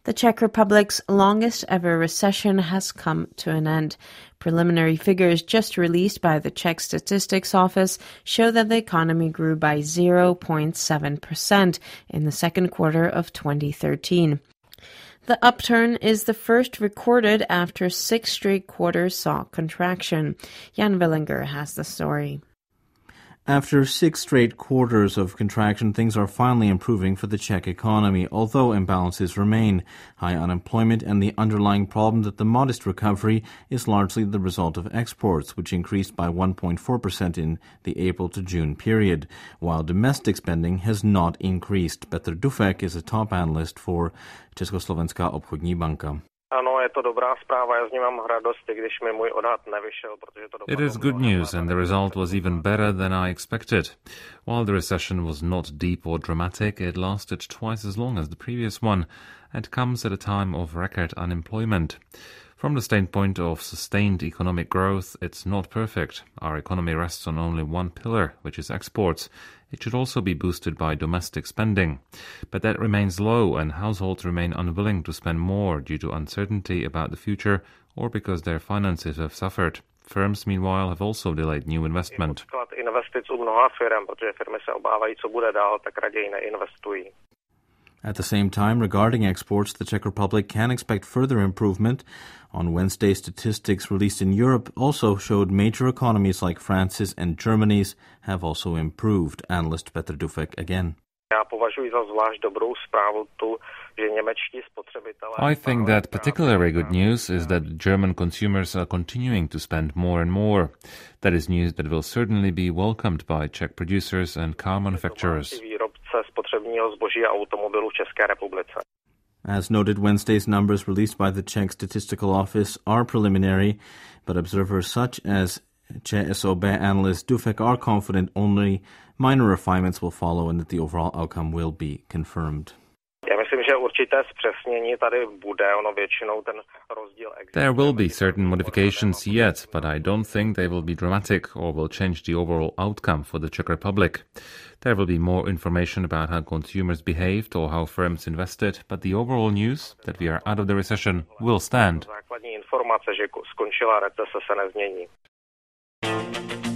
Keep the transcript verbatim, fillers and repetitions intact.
The Czech Republic's longest ever recession has come to an end. Preliminary figures just released by the Czech Statistics Office show that the economy grew by zero point seven percent in the second quarter of twenty thirteen. The upturn is the first recorded after six straight quarters saw contraction. Jan Willinger has the story. After six straight quarters of contraction, things are finally improving for the Czech economy, although imbalances remain. High unemployment and the underlying problem that the modest recovery is largely the result of exports, which increased by one point four percent in the April to June period, while domestic spending has not increased. Petr Dufek is a top analyst for Československá obchodní banka. It is good news, and the result was even better than I expected. While the recession was not deep or dramatic, it lasted twice as long as the previous one, and comes at a time of record unemployment. From the standpoint of sustained economic growth, it's not perfect. Our economy rests on only one pillar, which is exports. It should also be boosted by domestic spending. But that remains low, and households remain unwilling to spend more due to uncertainty about the future or because their finances have suffered. Firms, meanwhile, have also delayed new investment. At the same time, regarding exports, the Czech Republic can expect further improvement. On Wednesday, statistics released in Europe also showed major economies like France's and Germany's have also improved. Analyst Petr Dufek again. I think that particularly good news is that German consumers are continuing to spend more and more. That is news that will certainly be welcomed by Czech producers and car manufacturers. As noted, Wednesday's numbers released by the Czech Statistical Office are preliminary, but observers such as ČSOB analyst Dufek are confident only minor refinements will follow and that the overall outcome will be confirmed. There will be certain modifications yet, but I don't think they will be dramatic or will change the overall outcome for the Czech Republic. There will be more information about how consumers behaved or how firms invested, but the overall news that we are out of the recession will stand.